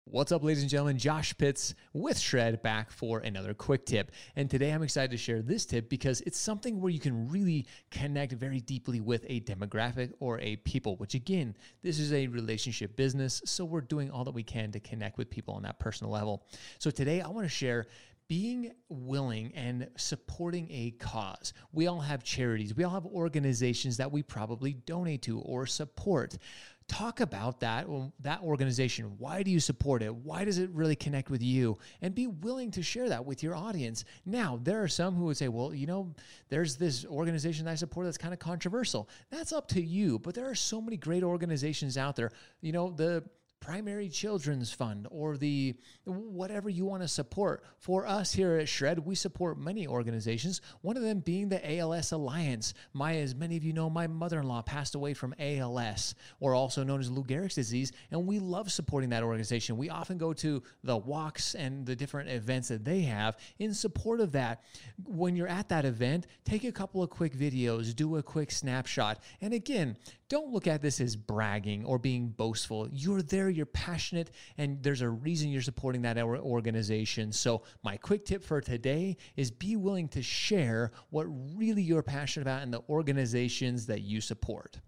What's up, ladies and gentlemen? Josh Pitts with Shred back for another quick tip. And today I'm excited to share this tip because it's something where you can really connect very deeply with a demographic or a people, which again, this is a relationship business. So we're doing all that we can to connect with people on that personal level. So today I want to share being willing and supporting a cause. We all have charities. We all have organizations that we probably donate to or support. Talk about that organization. Why do you support it? Why does it really connect with you? And be willing to share that with your audience. Now, there are some who would say, well, there's this organization that I support that's kind of controversial. That's up to you. But there are so many great organizations out there. The Primary Children's Fund or the whatever you want to support. For us here at Shred, we support many organizations, one of them being the ALS Alliance. As many of you know, my mother-in-law passed away from ALS, or also known as Lou Gehrig's disease, and we love supporting that organization. We often go to the walks and the different events that they have in support of that. When you're at that event, take a couple of quick videos, do a quick snapshot, and again, don't look at this as bragging or being boastful. You're there, you're passionate, and there's a reason you're supporting that organization. So my quick tip for today is be willing to share what really you're passionate about and the organizations that you support.